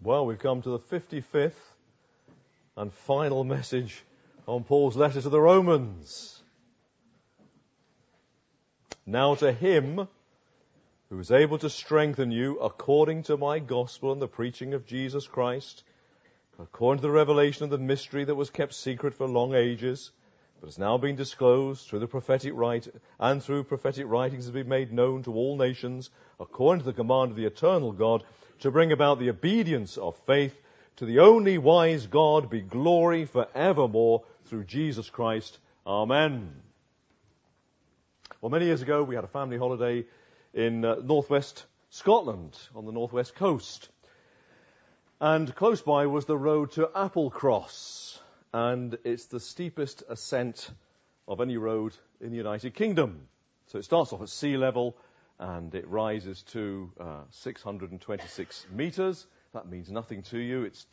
Well, we've come to the 55th and final message on Paul's letter to the Romans. Now to him who is able to strengthen you according to my gospel and the preaching of Jesus Christ, according to the revelation of the mystery that was kept secret for long ages, but has now been disclosed through prophetic writings has been made known to all nations, according to the command of the eternal God, to bring about the obedience of faith. To the only wise God be glory forevermore through Jesus Christ. Amen. Well, many years ago we had a family holiday in northwest Scotland, on the northwest coast. And close by was the road to Applecross. And it's the steepest ascent of any road in the United Kingdom. So it starts off at sea level and it rises to 626 meters. That means nothing to you. It's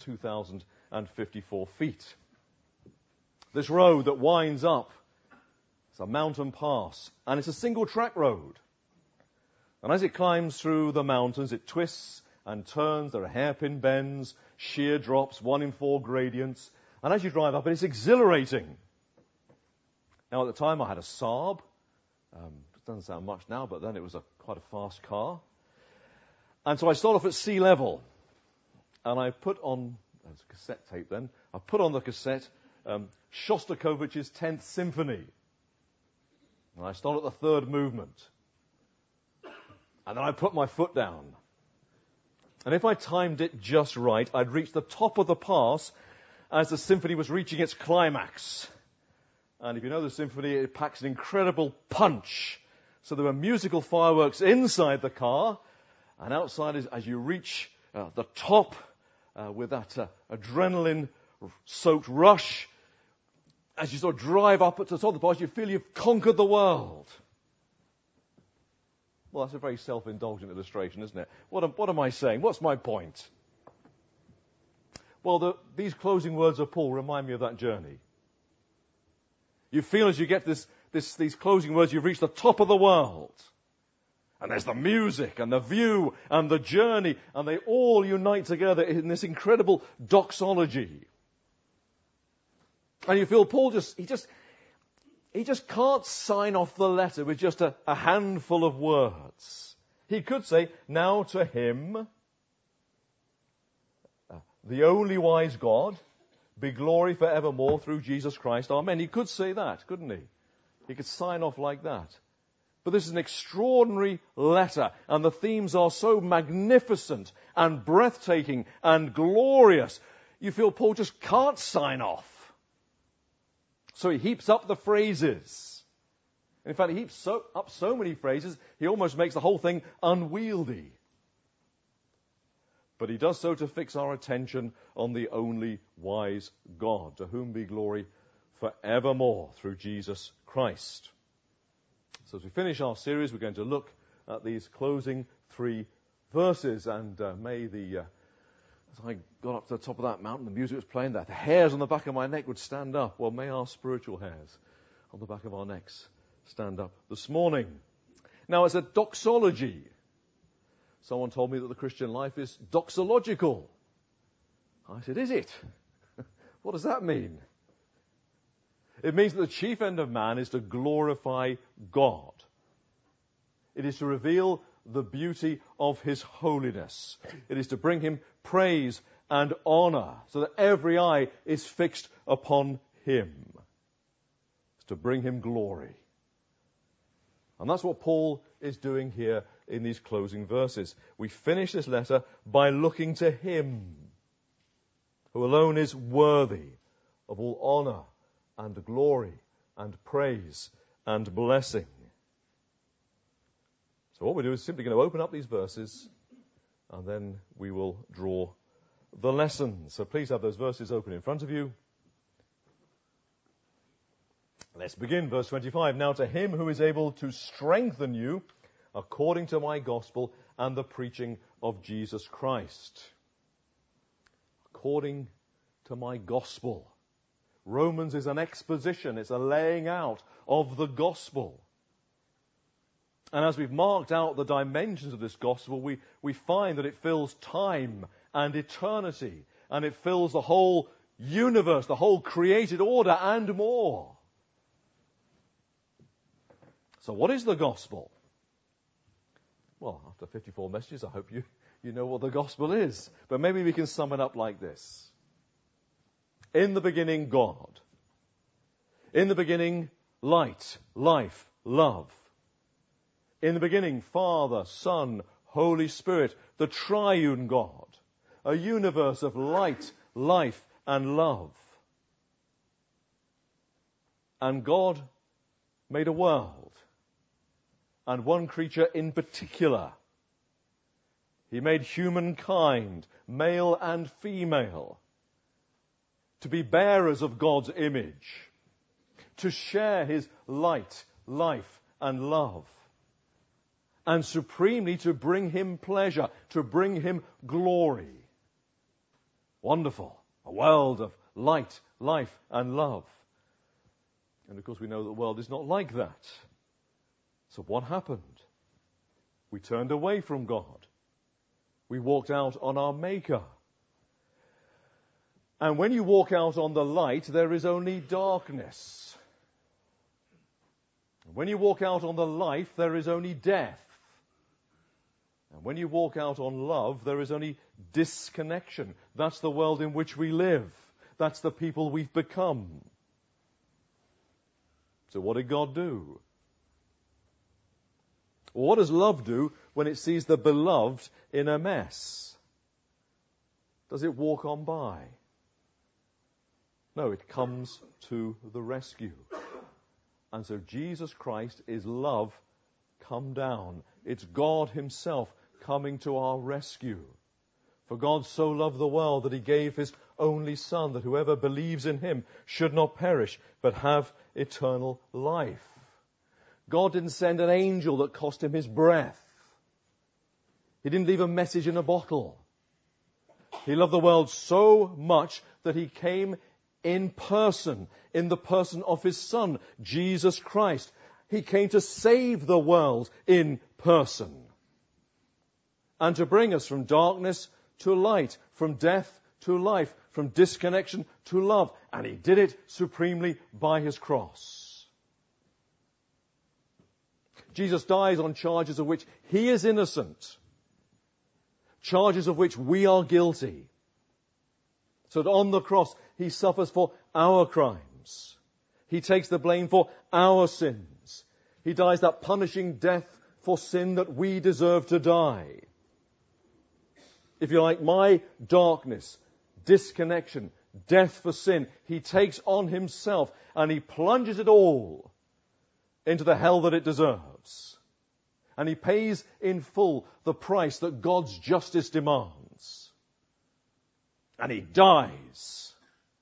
2,054 feet. This road that winds up, it's a mountain pass, and it's a single track road. And as it climbs through the mountains, it twists and turns. There are hairpin bends, sheer drops, 1 in 4 gradients. And as you drive up, it's exhilarating. Now, at the time, I had a Saab. It doesn't sound much now, but then it was quite a fast car. And so I start off at sea level. And I put on, there's a cassette tape then, I put on the cassette Shostakovich's 10th Symphony. And I start at the 3rd movement. And then I put my foot down. And if I timed it just right, I'd reach the top of the pass as the symphony was reaching its climax. And if you know the symphony, it packs an incredible punch. So there were musical fireworks inside the car, and outside as you reach the top with that adrenaline-soaked rush, as you sort of drive up to the top of the pass, you feel you've conquered the world. Well, that's a very self-indulgent illustration, isn't it? What am I saying? What's my point? Well, these closing words of Paul remind me of that journey. You feel as you get these closing words, you've reached the top of the world. And there's the music and the view and the journey, and they all unite together in this incredible doxology. And you feel Paul he just can't sign off the letter with just a handful of words. He could say, now to him, the only wise God, be glory forevermore through Jesus Christ. Amen. He could say that, couldn't he? He could sign off like that. But this is an extraordinary letter, and the themes are so magnificent and breathtaking and glorious. You feel Paul just can't sign off. So he heaps up the phrases. In fact, he heaps up so many phrases, he almost makes the whole thing unwieldy. But he does so to fix our attention on the only wise God, to whom be glory forevermore through Jesus Christ. So as we finish our series, we're going to look at these closing 3 verses. And as I got up to the top of that mountain, the music was playing, the hairs on the back of my neck would stand up. Well, may our spiritual hairs on the back of our necks stand up this morning. Now, it's a doxology. Someone told me that the Christian life is doxological. I said, is it? What does that mean? It means that the chief end of man is to glorify God. It is to reveal the beauty of his holiness. It is to bring him praise and honor so that every eye is fixed upon him. It's to bring him glory. And that's what Paul is doing here in these closing verses. We finish this letter by looking to him, who alone is worthy of all honor and glory and praise and blessing. So what we do is simply going to open up these verses, and then we will draw the lesson. So please have those verses open in front of you. Let's begin, verse 25. Now to him who is able to strengthen you according to my gospel and the preaching of Jesus Christ. According to my gospel. Romans is an exposition. It's a laying out of the gospel. And as we've marked out the dimensions of this gospel, we find that it fills time and eternity, and it fills the whole universe, the whole created order, and more. So what is the gospel? Well, after 54 messages, I hope you know what the gospel is. But maybe we can sum it up like this. In the beginning, God. In the beginning, light, life, love. In the beginning, Father, Son, Holy Spirit, the triune God. A universe of light, life, and love. And God made a world. And one creature in particular. He made humankind, male and female, to be bearers of God's image, to share his light, life, and love, and supremely to bring him pleasure, to bring him glory. Wonderful. A world of light, life, and love. And of course we know the world is not like that. So what happened? We turned away from God. We walked out on our Maker. And when you walk out on the light, there is only darkness. When you walk out on the life, there is only death. And when you walk out on love, there is only disconnection. That's the world in which we live. That's the people we've become. So what did God do? What does love do when it sees the beloved in a mess? Does it walk on by? No, it comes to the rescue. And so Jesus Christ is love come down. It's God himself coming to our rescue. For God so loved the world that he gave his only Son, that whoever believes in him should not perish, but have eternal life. God didn't send an angel that cost him his breath. He didn't leave a message in a bottle. He loved the world so much that he came in person, in the person of his Son, Jesus Christ. He came to save the world in person and to bring us from darkness to light, from death to life, from disconnection to love. And he did it supremely by his cross. Jesus dies on charges of which he is innocent, charges of which we are guilty. So that on the cross, he suffers for our crimes. He takes the blame for our sins. He dies that punishing death for sin that we deserve to die. If you like, my darkness, disconnection, death for sin, he takes on himself and he plunges it all into the hell that it deserves. And he pays in full the price that God's justice demands. And he dies.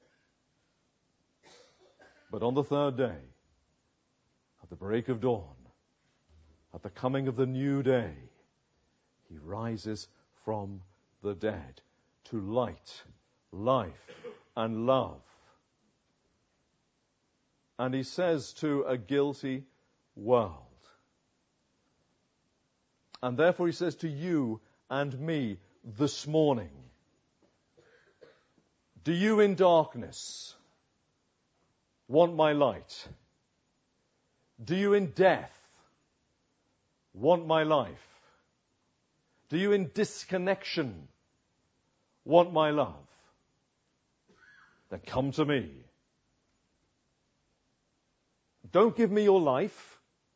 But on the third day, at the break of dawn, at the coming of the new day, he rises from the dead to light, life, and love. And he says to a guilty world, and therefore he says to you and me this morning, do you in darkness want my light? Do you in death want my life? Do you in disconnection want my love? Then come to me. Don't give me your life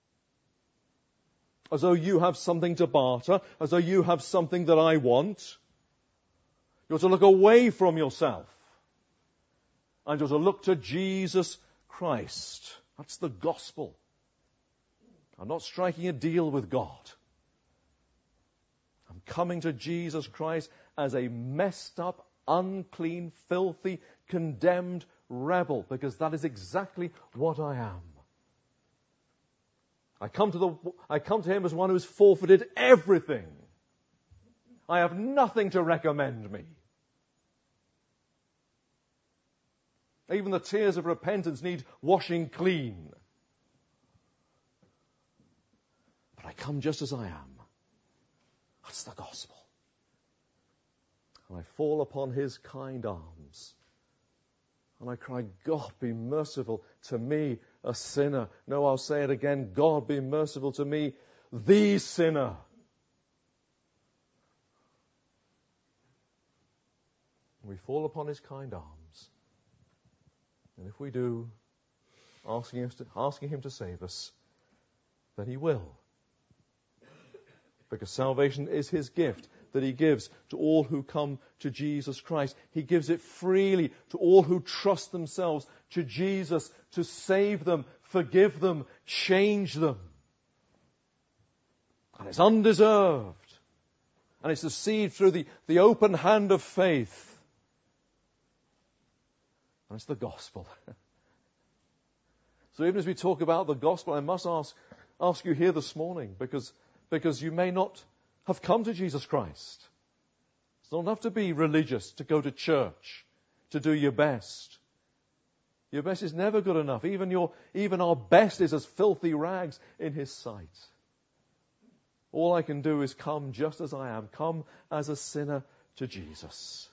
as though you have something to barter, as though you have something that I want. You're to look away from yourself and you're to look to Jesus Christ. That's the gospel. I'm not striking a deal with God. I'm coming to Jesus Christ as a messed up, unclean, filthy, condemned rebel, because that is exactly what I am. I come to him as one who has forfeited everything. I have nothing to recommend me. Even the tears of repentance need washing clean. But I come just as I am. That's the gospel. And I fall upon his kind arms. And I cry, God, be merciful to me, a sinner. No, I'll say it again. God, be merciful to me, the sinner. And we fall upon his kind arms. And if we do, asking him to save us, then he will. Because salvation is his gift that he gives to all who come to Jesus Christ. He gives it freely to all who trust themselves to Jesus to save them, forgive them, change them. And it's undeserved. And it's received through the open hand of faith. And it's the gospel. So even as we talk about the gospel, I must ask you here this morning, because you may not have come to Jesus Christ. It's not enough to be religious, to go to church, to do your best. Your best is never good enough. Even our best is as filthy rags in his sight. All I can do is come just as I am, come as a sinner to Jesus.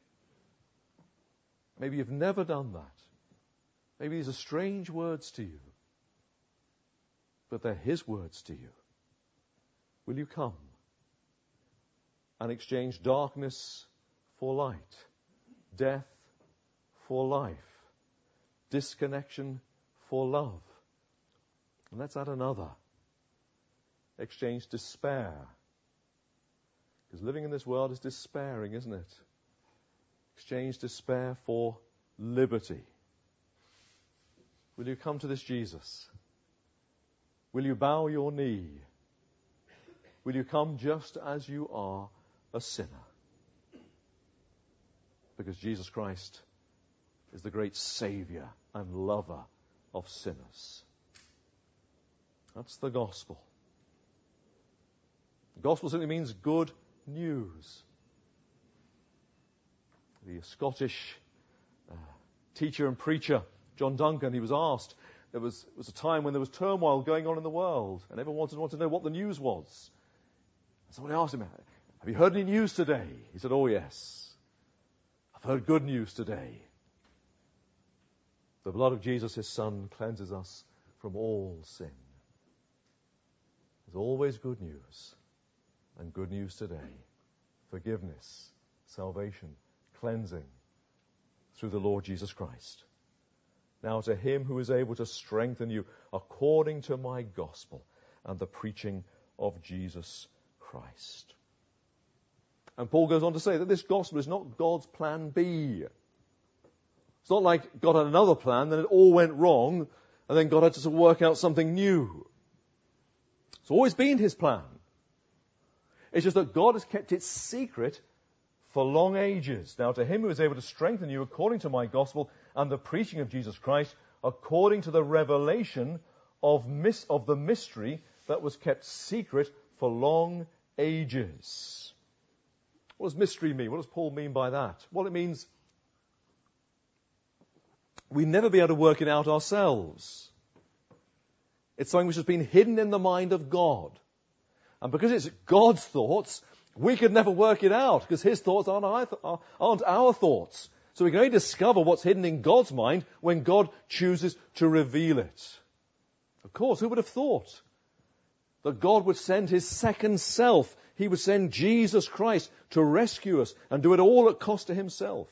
Maybe you've never done that. Maybe these are strange words to you. But they're his words to you. Will you come and exchange darkness for light, death for life, disconnection for love? And let's add another. Exchange despair. Because living in this world is despairing, isn't it? Exchange despair for liberty. Will you come to this Jesus? Will you bow your knee? Will you come just as you are, a sinner? Because Jesus Christ is the great Savior and lover of sinners. That's the gospel. The gospel simply means good news. The Scottish teacher and preacher, John Duncan, he was asked, it was a time when there was turmoil going on in the world, and everyone wanted to know what the news was. Somebody asked him, have you heard any news today? He said, oh yes, I've heard good news today. The blood of Jesus, his Son, cleanses us from all sin. There's always good news, and good news today. Forgiveness, salvation, cleansing through the Lord Jesus Christ. Now to him who is able to strengthen you according to my gospel and the preaching of Jesus Christ. And Paul goes on to say that this gospel is not God's plan B. It's not like God had another plan, then it all went wrong, and then God had to work out something new. It's always been his plan. It's just that God has kept it secret for long ages. Now to him who is able to strengthen you according to my gospel and the preaching of Jesus Christ, according to the revelation of the mystery that was kept secret for long ages. What does mystery mean? What does Paul mean by that? Well, it means we never be able to work it out ourselves. It's something which has been hidden in the mind of God. And because it's God's thoughts, we could never work it out, because his thoughts aren't our thoughts. So we can only discover what's hidden in God's mind when God chooses to reveal it. Of course, who would have thought that God would send his second self? He would send Jesus Christ to rescue us and do it all at cost to himself.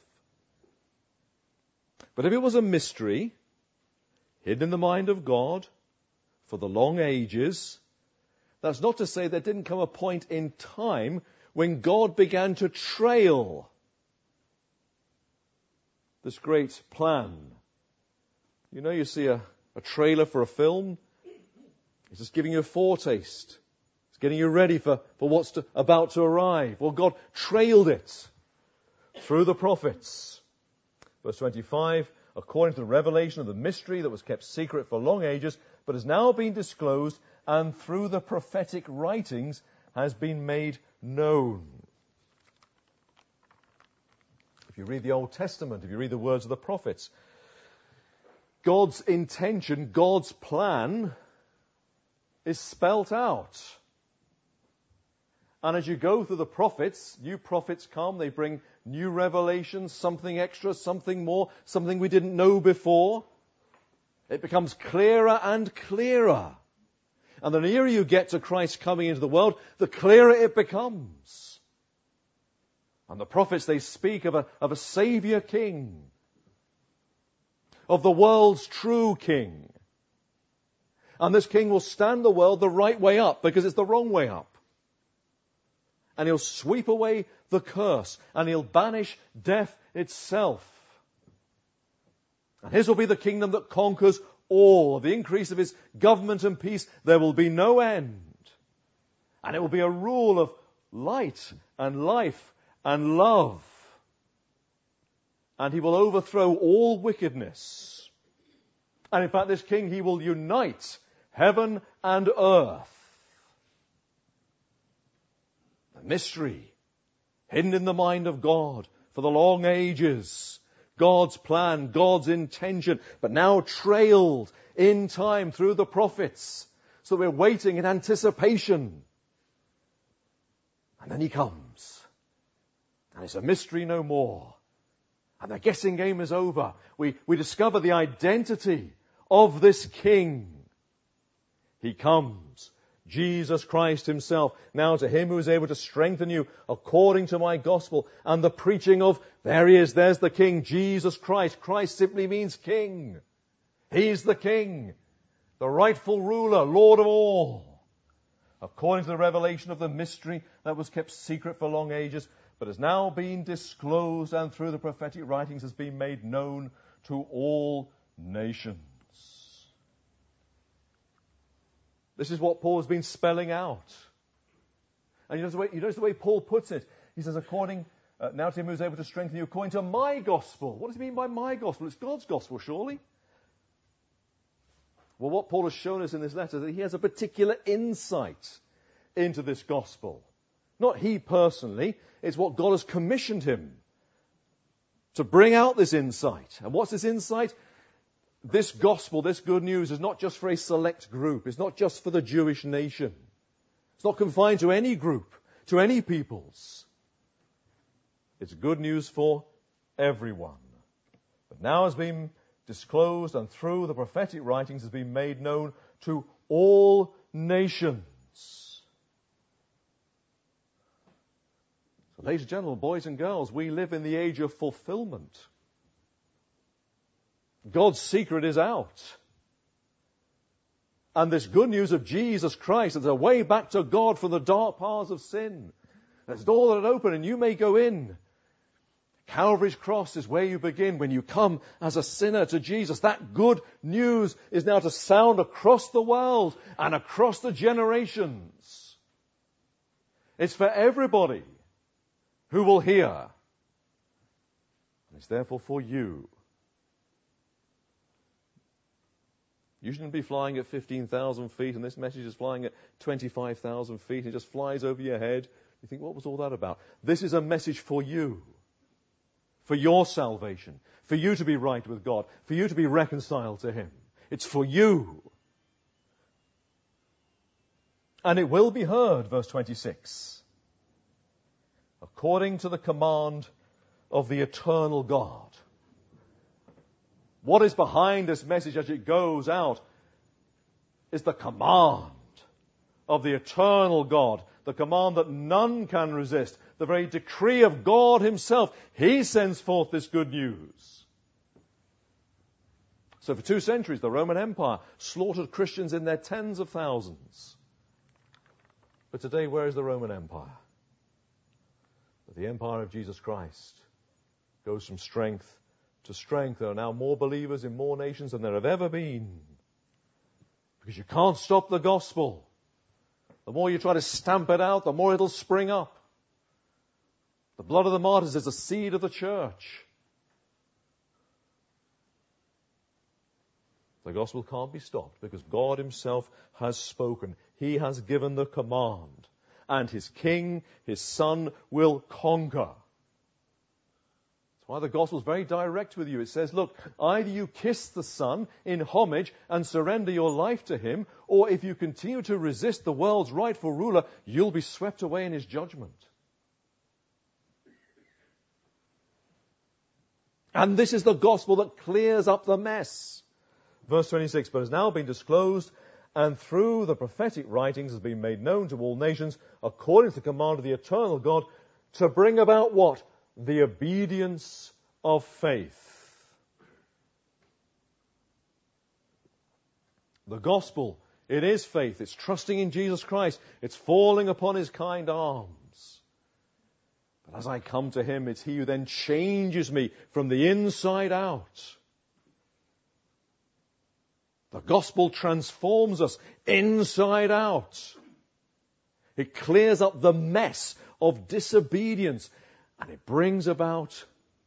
But if it was a mystery, hidden in the mind of God for the long ages, that's not to say there didn't come a point in time when God began to trail this great plan. You know, you see a trailer for a film, it's just giving you a foretaste. It's getting you ready for what's about to arrive. Well, God trailed it through the prophets. Verse 25, according to the revelation of the mystery that was kept secret for long ages, but has now been disclosed, and through the prophetic writings has been made known. If you read the Old Testament, if you read the words of the prophets, God's intention, God's plan is spelt out. And as you go through the prophets, new prophets come, they bring new revelations, something extra, something more, something we didn't know before. It becomes clearer and clearer. And the nearer you get to Christ coming into the world, the clearer it becomes. And the prophets, they speak of a Savior King, of the world's true King. And this King will stand the world the right way up, because it's the wrong way up. And he'll sweep away the curse, and he'll banish death itself. And his will be the kingdom that conquers all. Of the increase of his government and peace, there will be no end. And it will be a rule of light and life and love. And he will overthrow all wickedness. And in fact, this king, he will unite heaven and earth. The mystery hidden in the mind of God for the long ages. God's plan, God's intention, but now trailed in time through the prophets. So we're waiting in anticipation. And then he comes. And it's a mystery no more. And the guessing game is over. We discover the identity of this king. He comes, Jesus Christ himself. Now to him who is able to strengthen you according to my gospel and the preaching of, there he is, there's the king, Jesus Christ. Christ simply means king. He's the king, the rightful ruler, Lord of all. According to the revelation of the mystery that was kept secret for long ages, but has now been disclosed and through the prophetic writings has been made known to all nations. This is what Paul has been spelling out. And you notice the way Paul puts it. He says, now to him who is able to strengthen you according to my gospel. What does he mean by my gospel? It's God's gospel, surely. Well, what Paul has shown us in this letter is that he has a particular insight into this gospel. Not he personally, it's what God has commissioned him to bring out this insight. And what's this insight? This gospel, this good news, is not just for a select group. It's not just for the Jewish nation. It's not confined to any group, to any peoples. It's good news for everyone. But now has been disclosed and through the prophetic writings has been made known to all nations. So, ladies and gentlemen, boys and girls, we live in the age of fulfillment. God's secret is out. And this good news of Jesus Christ is a way back to God from the dark paths of sin. There's a door that open and you may go in. Calvary's cross is where you begin when you come as a sinner to Jesus. That good news is now to sound across the world and across the generations. It's for everybody who will hear. And it's therefore for you. You shouldn't be flying at 15,000 feet, and this message is flying at 25,000 feet. It just flies over your head. You think, what was all that about? This is a message for you, for your salvation, for you to be right with God, for you to be reconciled to him. It's for you. And it will be heard, verse 26, according to the command of the eternal God. What is behind this message as it goes out is the command of the eternal God, the command that none can resist, the very decree of God himself. He sends forth this good news. So for 2 centuries, the Roman Empire slaughtered Christians in their tens of thousands. But today, where is the Roman Empire? But the empire of Jesus Christ goes from strength to strength. There are now more believers in more nations than there have ever been. Because you can't stop the gospel. The more you try to stamp it out, the more it'll spring up. The blood of the martyrs is the seed of the church. The gospel can't be stopped because God himself has spoken. He has given the command. And his king, his son, will conquer. That's why the gospel is very direct with you. It says, look, either you kiss the Son in homage and surrender your life to him, or if you continue to resist the world's rightful ruler, you'll be swept away in his judgment. And this is the gospel that clears up the mess. Verse 26, but has now been disclosed, and through the prophetic writings has been made known to all nations, according to the command of the eternal God, to bring about what? The obedience of faith. The gospel, it is faith. It's trusting in Jesus Christ. It's falling upon his kind arms. But as I come to him, it's he who then changes me from the inside out. The gospel transforms us inside out. It clears up the mess of disobedience, and it brings about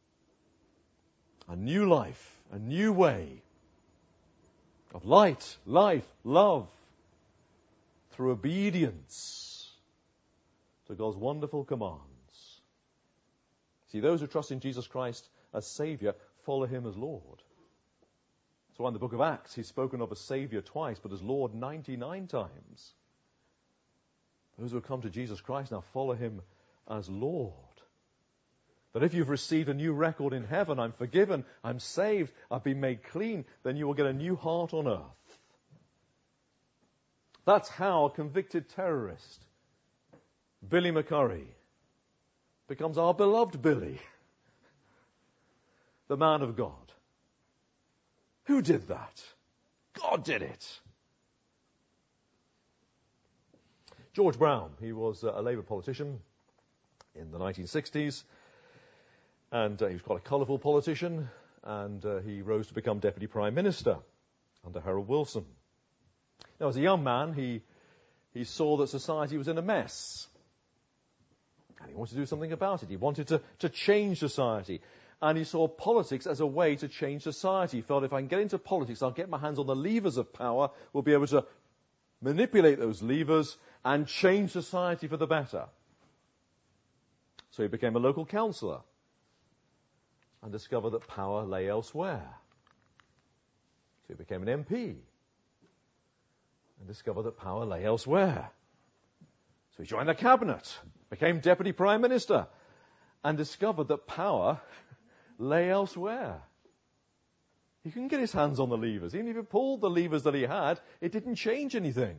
a new life, a new way of light, life, love, through obedience to God's wonderful commands. See, those who trust in Jesus Christ as Savior follow him as Lord. So in the book of Acts, he's spoken of as Savior twice, but as Lord 99 times. Those who have come to Jesus Christ now follow him as Lord. That if you've received a new record in heaven, I'm forgiven, I'm saved, I've been made clean, then you will get a new heart on earth. That's how a convicted terrorist, Billy McCurry, becomes our beloved Billy, the man of God. Who did that? God did it. George Brown, he was a Labour politician in the 1960s, and he was quite a colourful politician, and he rose to become Deputy Prime Minister under Harold Wilson. Now, as a young man, he saw that society was in a mess, and he wanted to do something about it. He wanted to change society. And he saw politics as a way to change society. He felt, if I can get into politics, I'll get my hands on the levers of power, we'll be able to manipulate those levers and change society for the better. So he became a local councillor and discovered that power lay elsewhere. So he became an MP and discovered that power lay elsewhere. So he joined the cabinet, became Deputy Prime Minister, and discovered that power lay elsewhere. He couldn't get his hands on the levers. Even if he pulled the levers that he had, it didn't change anything.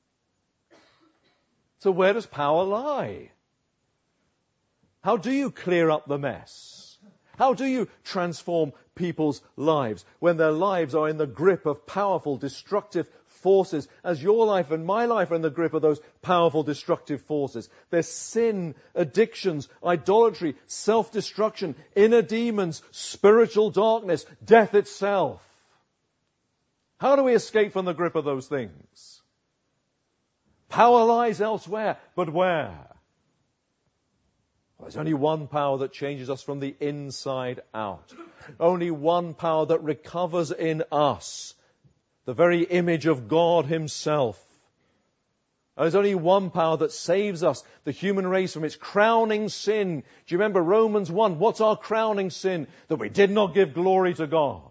So where does power lie? How do you clear up the mess? How do you transform people's lives when their lives are in the grip of powerful, destructive forces, as your life and my life are in the grip of those powerful, destructive forces? There's sin, addictions, idolatry, self-destruction, inner demons, spiritual darkness, death itself. How do we escape from the grip of those things? Power lies elsewhere, but where? Well, there's only one power that changes us from the inside out. Only one power that recovers in us the very image of God himself. And there's only one power that saves us, the human race, from its crowning sin. Do you remember Romans 1? What's our crowning sin? That we did not give glory to God.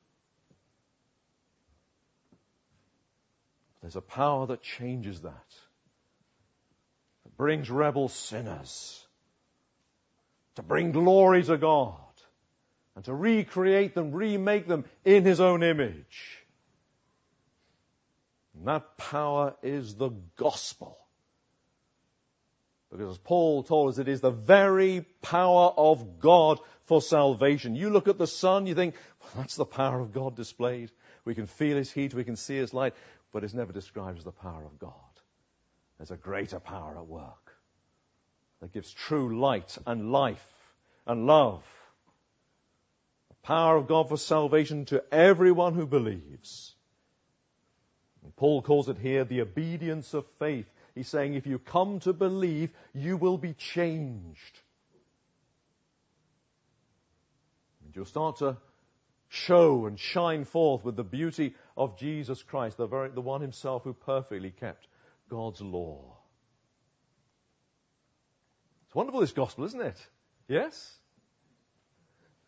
There's a power that changes that. That brings rebel sinners to bring glory to God and to recreate them, remake them in his own image. And that power is the gospel. Because as Paul told us, it is the very power of God for salvation. You look at the sun, you think, well, that's the power of God displayed. We can feel his heat, we can see his light, but it's never described as the power of God. There's a greater power at work that gives true light and life and love. The power of God for salvation to everyone who believes. And Paul calls it here the obedience of faith. He's saying if you come to believe, you will be changed. And you'll start to show and shine forth with the beauty of Jesus Christ, the one himself who perfectly kept God's law. It's wonderful, this gospel, isn't it? Yes?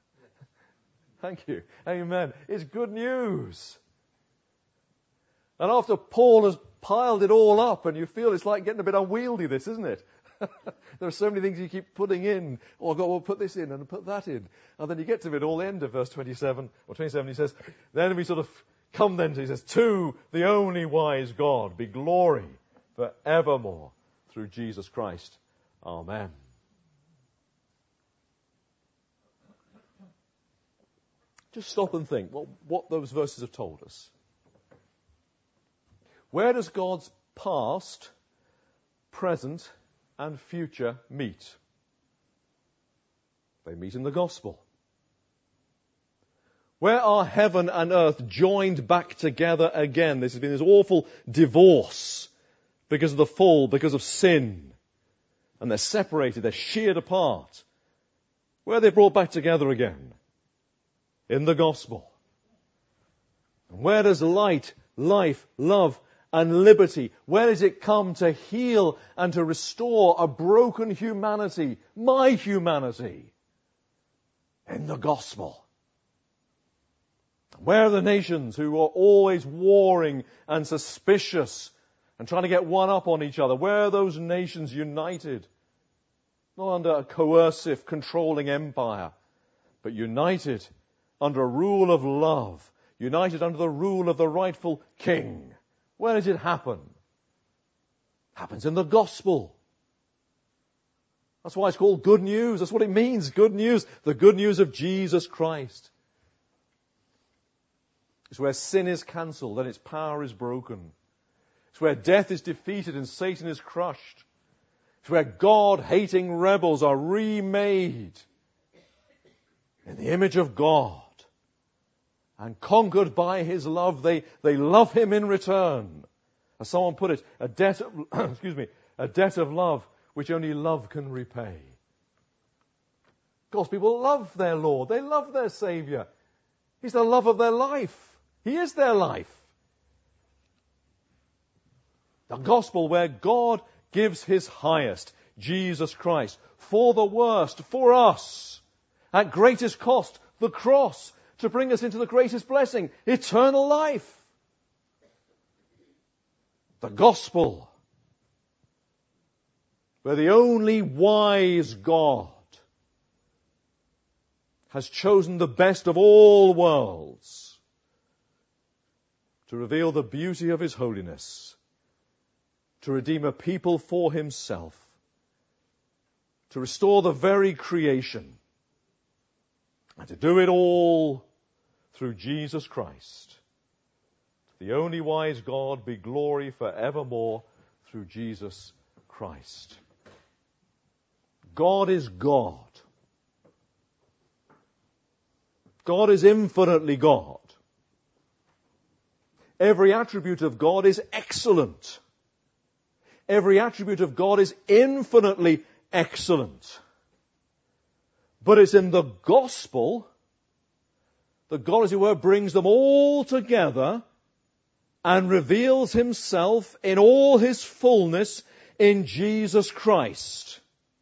Thank you. Amen. It's good news. And after Paul has piled it all up, and you feel it's like getting a bit unwieldy, this, isn't it? There are so many things you keep putting in. Oh, God, we'll put this in and put that in. And then you get to it all, the end of verse 27, he says, then we sort of come then to, he says, to the only wise God be glory for evermore through Jesus Christ. Amen. Just stop and think what those verses have told us. Where does God's past, present, and future meet? They meet in the gospel. Where are heaven and earth joined back together again? This has been this awful divorce because of the fall, because of sin. And they're separated, they're sheared apart. Where are they brought back together again? In the gospel. And where does light, life, love, and liberty, where does it come to heal and to restore a broken humanity, my humanity? In the gospel. Where are the nations who are always warring and suspicious and trying to get one up on each other? Where are those nations united? Not under a coercive, controlling empire, but united under a rule of love, united under the rule of the rightful king. Where does it happen? It happens in the gospel. That's why it's called good news. That's what it means, good news. The good news of Jesus Christ. It's where sin is cancelled and its power is broken. It's where death is defeated and Satan is crushed. It's where God-hating rebels are remade in the image of God. And conquered by His love, they love Him in return. As someone put it, a debt of love which only love can repay. God's people love their Lord. They love their Saviour. He's the love of their life. He is their life. The gospel where God gives His highest, Jesus Christ, for the worst, for us, at greatest cost, the cross, to bring us into the greatest blessing, eternal life. The gospel, where the only wise God has chosen the best of all worlds to reveal the beauty of His holiness, to redeem a people for Himself, to restore the very creation, and to do it all through Jesus Christ. To the only wise God be glory forevermore through Jesus Christ. God is God. God is infinitely God. Every attribute of God is excellent. Every attribute of God is infinitely excellent. But it's in the gospel that God, as it were, brings them all together and reveals Himself in all His fullness in Jesus Christ.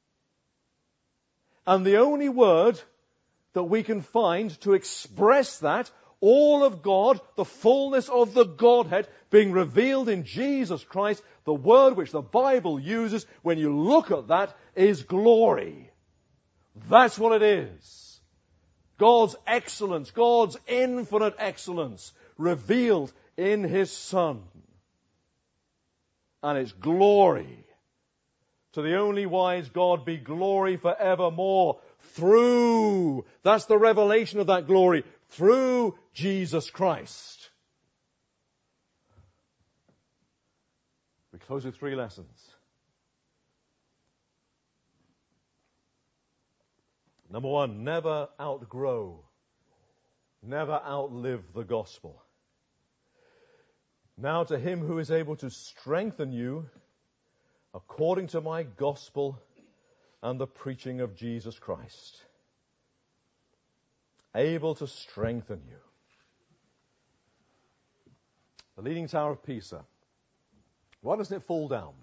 And the only word that we can find to express that, all of God, the fullness of the Godhead being revealed in Jesus Christ, the word which the Bible uses when you look at that is glory. That's what it is. God's excellence, God's infinite excellence revealed in His Son. And it's glory. To the only wise God be glory forevermore through, that's the revelation of that glory, through Jesus Christ. We close with 3 lessons. Number 1, never outgrow, never outlive the gospel. Now to Him who is able to strengthen you according to my gospel and the preaching of Jesus Christ. Able to strengthen you. The Leaning Tower of Pisa. Why doesn't it fall down?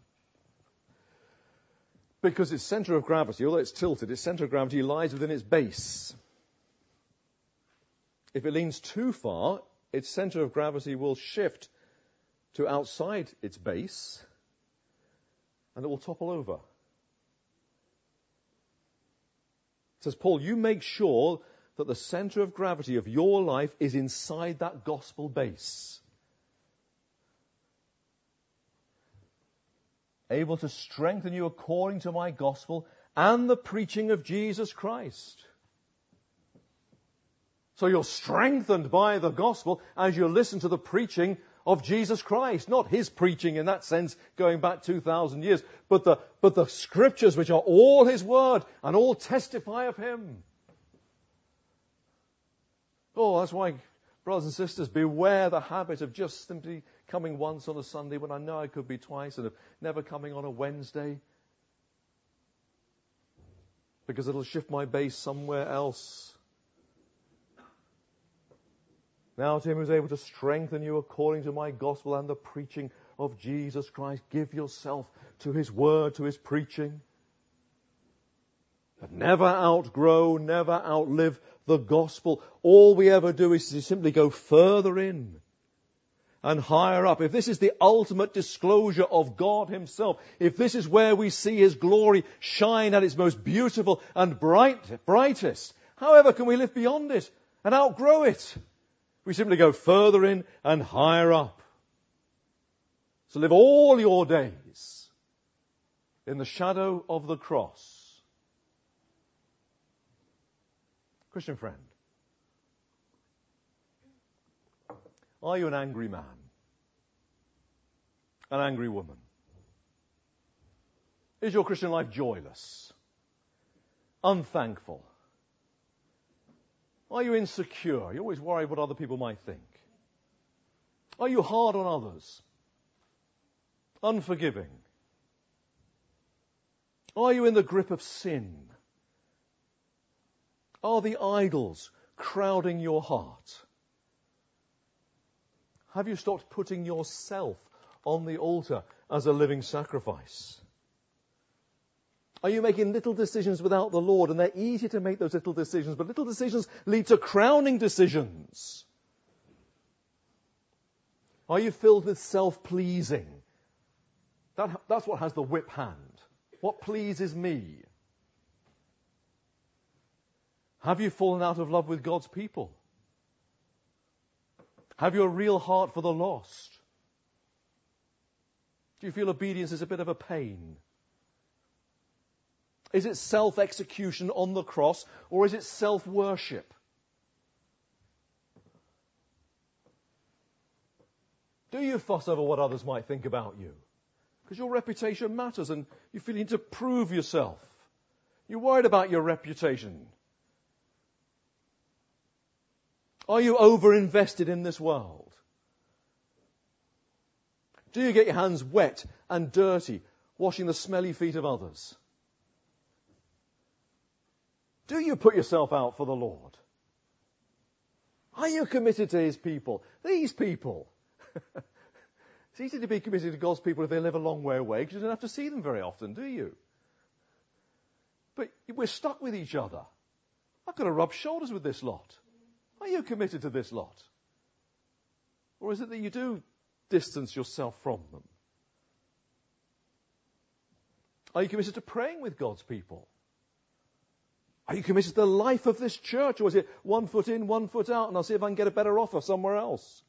Because its center of gravity, although it's tilted, its center of gravity lies within its base. If it leans too far, its center of gravity will shift to outside its base, and it will topple over. Says Paul, you make sure that the center of gravity of your life is inside that gospel base. Able to strengthen you according to my gospel and the preaching of Jesus Christ. So you're strengthened by the gospel as you listen to the preaching of Jesus Christ. Not his preaching in that sense going back 2,000 years, but the scriptures which are all his word and all testify of him. Oh, that's why, brothers and sisters, beware the habit of just simply coming once on a Sunday when I know I could be twice, and of never coming on a Wednesday, because it'll shift my base somewhere else. Now to him who is able to strengthen you according to my gospel and the preaching of Jesus Christ. Give yourself to his word, to his preaching. But never outgrow, never outlive the gospel. All we ever do is to simply go further in and higher up. If this is the ultimate disclosure of God himself, if this is where we see his glory shine at its most beautiful and brightest, however can we live beyond it and outgrow it? We simply go further in and higher up. So live all your days in the shadow of the cross. Christian friend, are you an angry man? An angry woman? Is your Christian life joyless? Unthankful? Are you insecure? You're always worried what other people might think. Are you hard on others? Unforgiving? Are you in the grip of sin? Are the idols crowding your heart? Have you stopped putting yourself on the altar as a living sacrifice? Are you making little decisions without the Lord? And they're easy to make those little decisions, but little decisions lead to crowning decisions. Are you filled with self-pleasing? That's what has the whip hand. What pleases me? Have you fallen out of love with God's people? Have you a real heart for the lost? Do you feel obedience is a bit of a pain? Is it self-execution on the cross, or is it self-worship? Do you fuss over what others might think about you? Because your reputation matters and you feel you need to prove yourself. You're worried about your reputation. Are you over-invested in this world? Do you get your hands wet and dirty washing the smelly feet of others? Do you put yourself out for the Lord? Are you committed to his people? These people. It's easy to be committed to God's people if they live a long way away, because you don't have to see them very often, do you? But we're stuck with each other. I've got to rub shoulders with this lot. Are you committed to this lot? Or is it that you do distance yourself from them? Are you committed to praying with God's people? Are you committed to the life of this church? Or is it 1 foot in, 1 foot out, and I'll see if I can get a better offer somewhere else?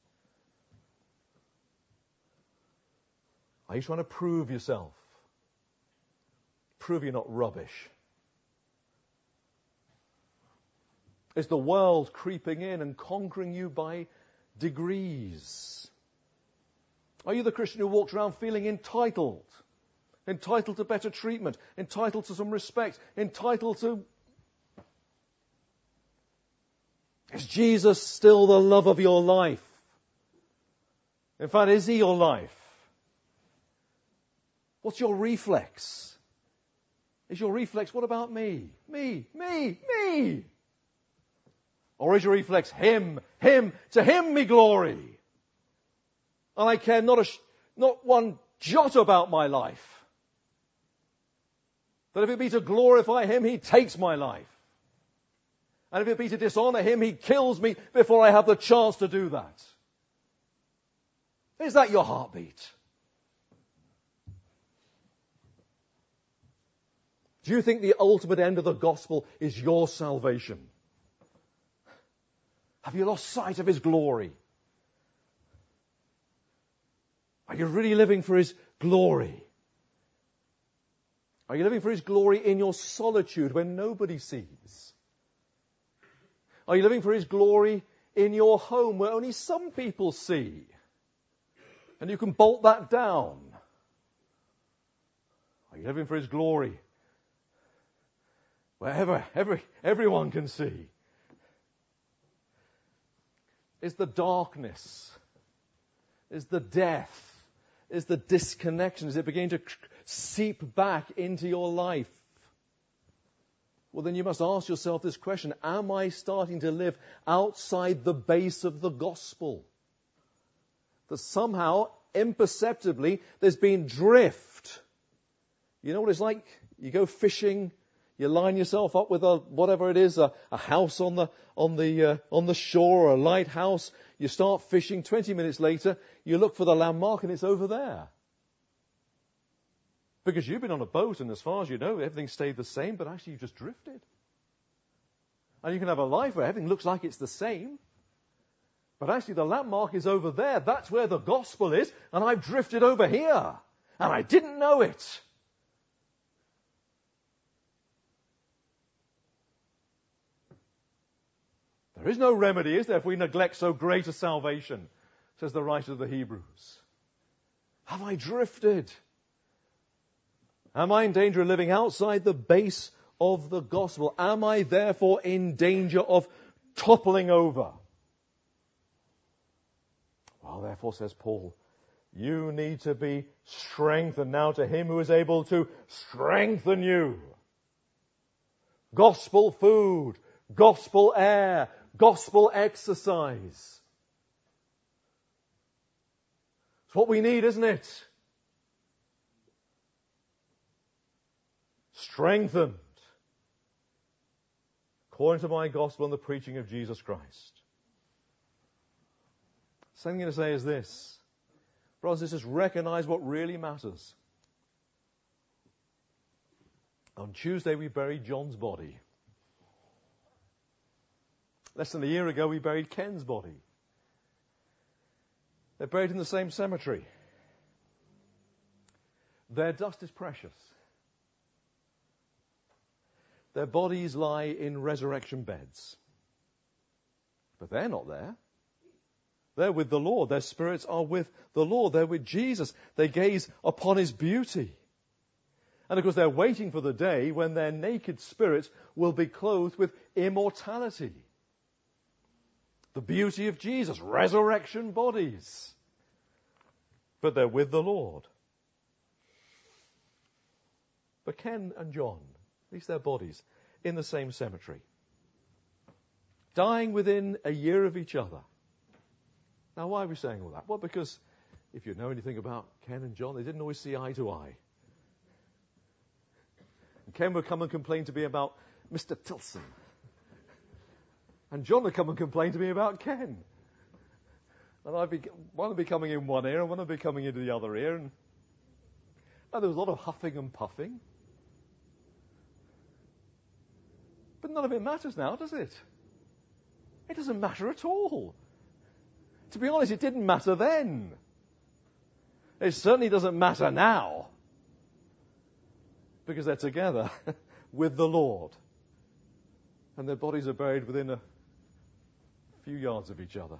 Are you trying to prove yourself? Prove you're not rubbish? Is the world creeping in and conquering you by degrees? Are you the Christian who walks around feeling entitled? Entitled to better treatment? Entitled to some respect? Entitled to... Is Jesus still the love of your life? In fact, is he your life? What's your reflex? Is your reflex, what about me? Me, me, me. Or is your reflex, him, him, to him be glory. And I care not one jot about my life. That if it be to glorify him, he takes my life. And if it be to dishonor him, he kills me before I have the chance to do that. Is that your heartbeat? Do you think the ultimate end of the gospel is your salvation? Have you lost sight of his glory? Are you really living for his glory? Are you living for his glory in your solitude when nobody sees? Are you living for his glory in your home where only some people see? And you can bolt that down. Are you living for his glory wherever everyone can see? Is the darkness, is the death, is the disconnection, is it beginning to seep back into your life? Well, then you must ask yourself this question: am I starting to live outside the base of the gospel? That somehow, imperceptibly, there's been drift. You know what it's like? You go fishing, you line yourself up with whatever it is, a house on the shore, or a lighthouse. You start fishing. 20 minutes later, you look for the landmark, and it's over there. Because you've been on a boat, and as far as you know, everything stayed the same, but actually you've just drifted. And you can have a life where everything looks like it's the same, but actually the landmark is over there. That's where the gospel is, and I've drifted over here, and I didn't know it. There is no remedy, is there, if we neglect so great a salvation, says the writer of the Hebrews. Have I drifted? Am I in danger of living outside the base of the gospel? Am I therefore in danger of toppling over? Well, therefore, says Paul, you need to be strengthened now to him who is able to strengthen you. Gospel food, gospel air, gospel exercise. It's what we need, isn't it? Strengthened according to my gospel and the preaching of Jesus Christ. Second thing I'm going to say is this. Brothers and sisters, recognize what really matters. On Tuesday we buried John's body. Less than a year ago we buried Ken's body. They're buried in the same cemetery. Their dust is precious. Their bodies lie in resurrection beds. But they're not there. They're with the Lord. Their spirits are with the Lord. They're with Jesus. They gaze upon his beauty. And of course they're waiting for the day when their naked spirits will be clothed with immortality. The beauty of Jesus, resurrection bodies. But they're with the Lord. But Ken and John, at least their bodies, in the same cemetery, dying within a year of each other. Now, why are we saying all that? Well, because if you know anything about Ken and John, they didn't always see eye to eye. And Ken would come and complain to me about Mr. Tilson. And John would come and complain to me about Ken. And one would be coming in one ear and one would be coming into the other ear. And there was a lot of huffing and puffing. But none of it matters now, does it? It doesn't matter at all. To be honest, it didn't matter then. It certainly doesn't matter now. Because they're together with the Lord. And their bodies are buried within a few yards of each other.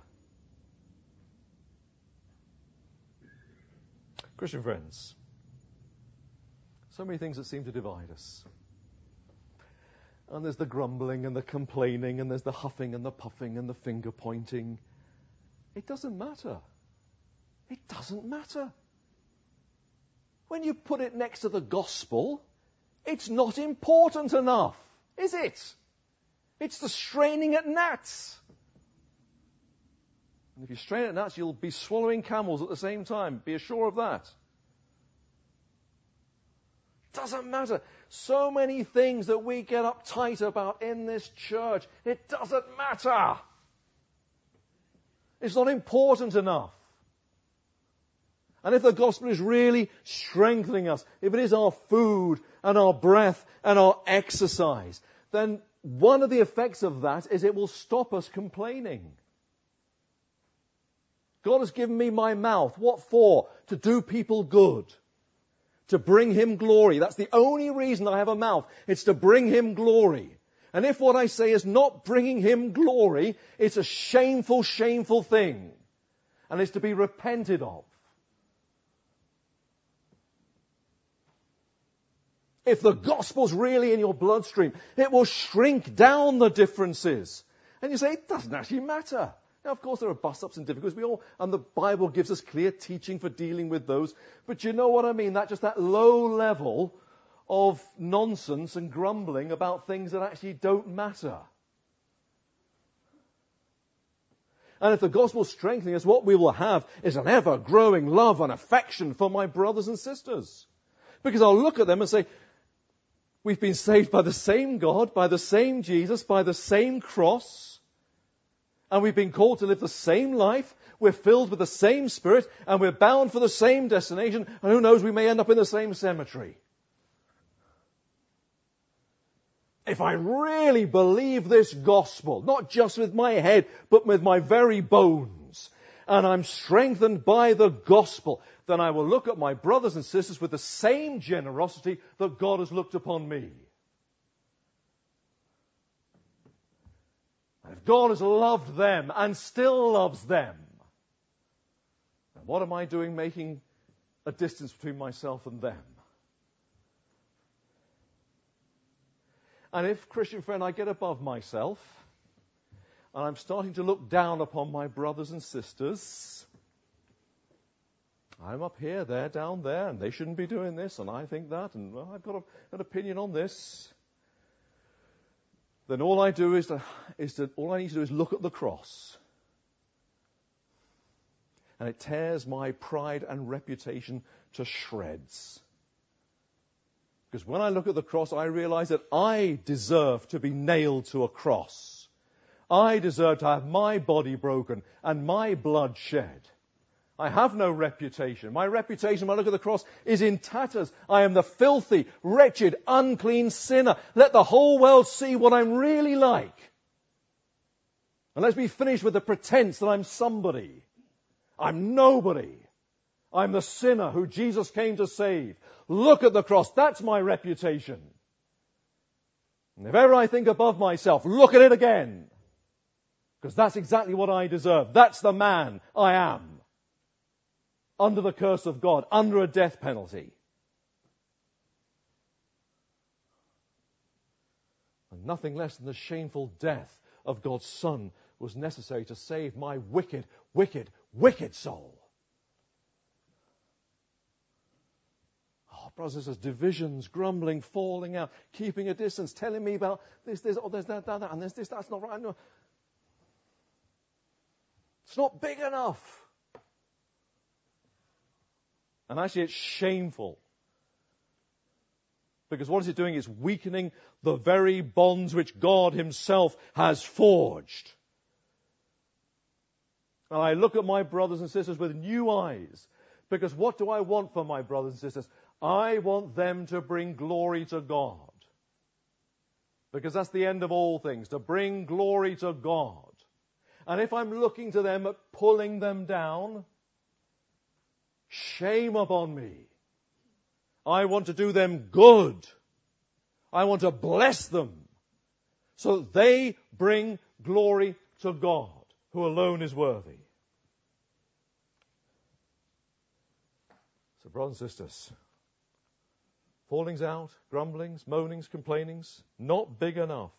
Christian friends, so many things that seem to divide us. And there's the grumbling and the complaining, and there's the huffing and the puffing and the finger pointing. It doesn't matter. It doesn't matter. When you put it next to the gospel, it's not important enough, is it? It's the straining at gnats. And if you strain at gnats, you'll be swallowing camels at the same time. Be assured of that. Doesn't matter. So many things that we get uptight about in this church. It doesn't matter. It's not important enough. And if the gospel is really strengthening us, if it is our food and our breath and our exercise, then one of the effects of that is it will stop us complaining. God has given me my mouth. What for? To do people good. To bring Him glory. That's the only reason I have a mouth. It's to bring Him glory. And if what I say is not bringing Him glory, it's a shameful, shameful thing. And it's to be repented of. If the gospel's really in your bloodstream, it will shrink down the differences. And you say, it doesn't actually matter. Now, of course, there are bust-ups and difficulties. And the Bible gives us clear teaching for dealing with those. But you know what I mean? Just that low level of nonsense and grumbling about things that actually don't matter. And if the gospel's strengthening us, what we will have is an ever-growing love and affection for my brothers and sisters. Because I'll look at them and say, we've been saved by the same God, by the same Jesus, by the same cross. And we've been called to live the same life. We're filled with the same Spirit. And we're bound for the same destination. And who knows, we may end up in the same cemetery. If I really believe this gospel, not just with my head, but with my very bones, and I'm strengthened by the gospel, then I will look at my brothers and sisters with the same generosity that God has looked upon me. And if God has loved them and still loves them, then what am I doing making a distance between myself and them? And if, Christian friend, I get above myself, and I'm starting to look down upon my brothers and sisters, I'm up here, they're down there, and they shouldn't be doing this, and I think that, and well, I've got an opinion on this. Then all I need to do is look at the cross. And it tears my pride and reputation to shreds. Because when I look at the cross, I realize that I deserve to be nailed to a cross. I deserve to have my body broken and my blood shed. I have no reputation. My reputation, when I look at the cross, is in tatters. I am the filthy, wretched, unclean sinner. Let the whole world see what I'm really like. And let's be finished with the pretense that I'm somebody. I'm nobody. I'm the sinner who Jesus came to save. Look at the cross. That's my reputation. And if ever I think above myself, look at it again. Because that's exactly what I deserve. That's the man I am. Under the curse of God, under a death penalty. And nothing less than the shameful death of God's Son was necessary to save my wicked, wicked, wicked soul. Oh, brothers and sisters, divisions, grumbling, falling out, keeping a distance, telling me about this, there's that, and there's this, that's not right. No. It's not big enough. And actually it's shameful. Because what is it doing? It's weakening the very bonds which God Himself has forged. And I look at my brothers and sisters with new eyes. Because what do I want for my brothers and sisters? I want them to bring glory to God. Because that's the end of all things, to bring glory to God. And if I'm looking to them at pulling them down, shame upon me. I want to do them good. I want to bless them so that they bring glory to God, who alone is worthy. So, brothers and sisters, fallings out, grumblings, moanings, complainings, not big enough.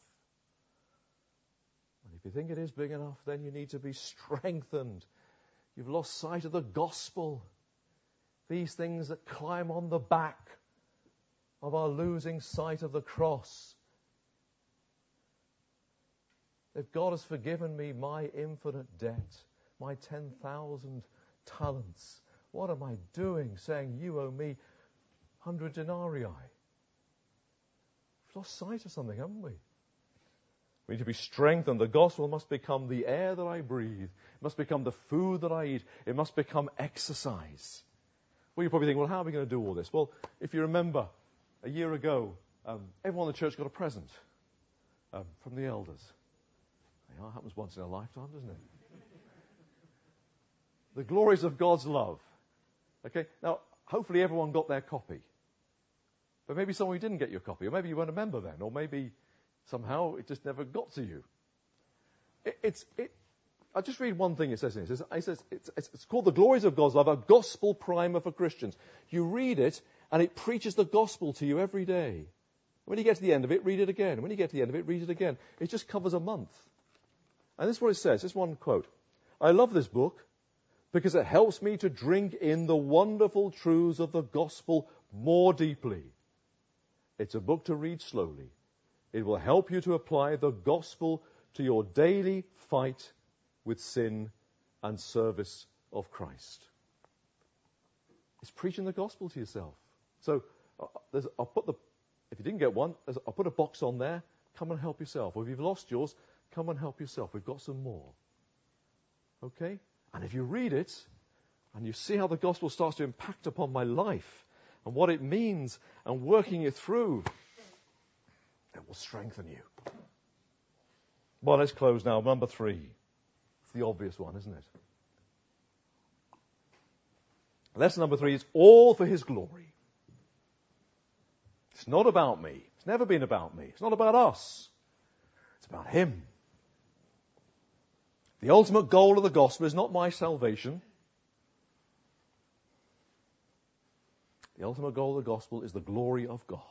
And if you think it is big enough, then you need to be strengthened. You've lost sight of the gospel. These things that climb on the back of our losing sight of the cross. If God has forgiven me my infinite debt, my 10,000 talents, what am I doing saying you owe me 100 denarii? We've lost sight of something, haven't we? We need to be strengthened. The gospel must become the air that I breathe. It must become the food that I eat. It must become exercise. Well, you probably think, well, how are we going to do all this? Well, if you remember, a year ago, everyone in the church got a present from the elders. You know, it happens once in a lifetime, doesn't it? The glories of God's love. Okay, now, hopefully everyone got their copy. But maybe someone didn't get your copy, or maybe you weren't a member then, or maybe somehow it just never got to you. I'll just read one thing it says in it. It says it's called The Glories of God's Love, a gospel primer for Christians. You read it, and it preaches the gospel to you every day. When you get to the end of it, read it again. When you get to the end of it, read it again. It just covers a month. And this is what it says. This one quote. I love this book because it helps me to drink in the wonderful truths of the gospel more deeply. It's a book to read slowly. It will help you to apply the gospel to your daily fight with sin and service of Christ. It's preaching the gospel to yourself. So if you didn't get one, I'll put a box on there. Come and help yourself. Or if you've lost yours, come and help yourself. We've got some more. Okay? And if you read it, and you see how the gospel starts to impact upon my life, and what it means, and working it through, it will strengthen you. Well, let's close now. Number 3. It's the obvious one, isn't it? Lesson number 3 is all for His glory. It's not about me. It's never been about me. It's not about us. It's about Him. The ultimate goal of the gospel is not my salvation. The ultimate goal of the gospel is the glory of God.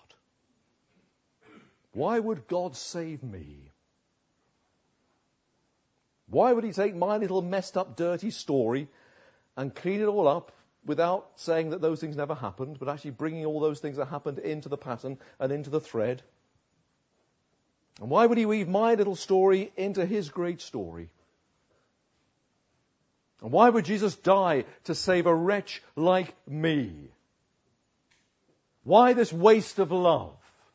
Why would God save me? Why would He take my little messed up, dirty story and clean it all up without saying that those things never happened, but actually bringing all those things that happened into the pattern and into the thread? And why would He weave my little story into His great story? And why would Jesus die to save a wretch like me? Why this waste of love?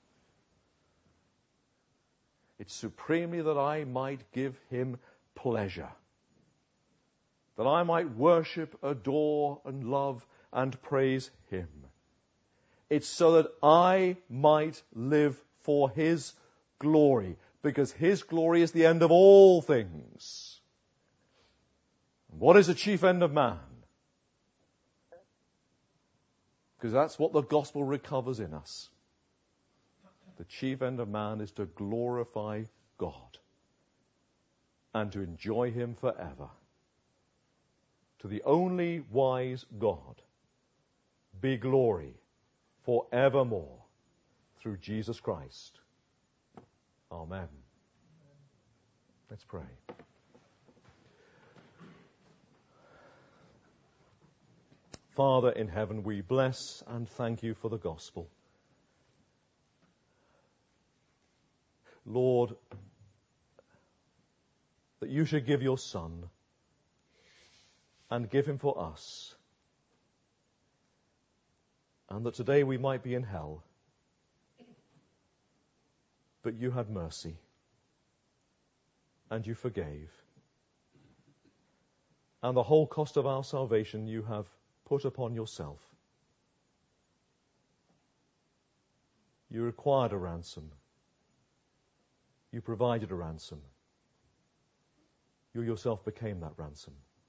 It's supremely that I might give Him pleasure. That I might worship, adore, and love, and praise Him. It's so that I might live for His glory, because His glory is the end of all things. What is the chief end of man? Because that's what the gospel recovers in us. The chief end of man is to glorify God and to enjoy Him forever. To the only wise God be glory forevermore through Jesus Christ. Amen. Let's pray. Father in heaven, we bless and thank You for the gospel. Lord, that You should give Your Son and give Him for us, and that today we might be in hell, but You had mercy and You forgave, and the whole cost of our salvation You have put upon Yourself. You required a ransom. You provided a ransom. You Yourself became that ransom.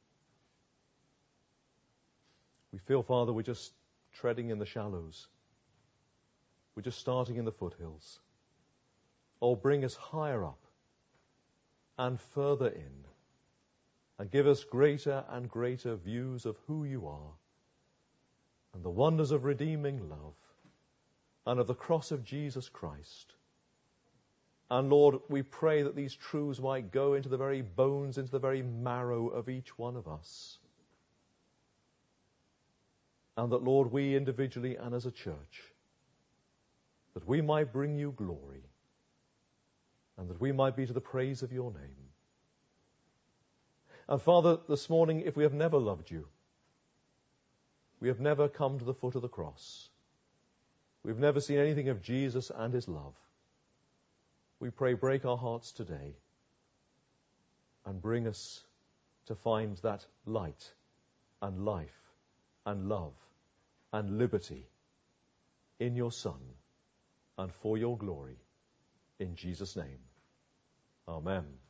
We feel, Father, we're just treading in the shallows. We're just starting in the foothills. Oh, bring us higher up and further in, and give us greater and greater views of who You are, and the wonders of redeeming love, and of the cross of Jesus Christ. And Lord, we pray that these truths might go into the very bones, into the very marrow of each one of us. And that, Lord, we individually and as a church, that we might bring You glory, and that we might be to the praise of Your name. And Father, this morning, if we have never loved You, we have never come to the foot of the cross, we've never seen anything of Jesus and His love, We pray, break our hearts today and bring us to find that light and life and love and liberty in your Son and for your glory. In Jesus' name, amen.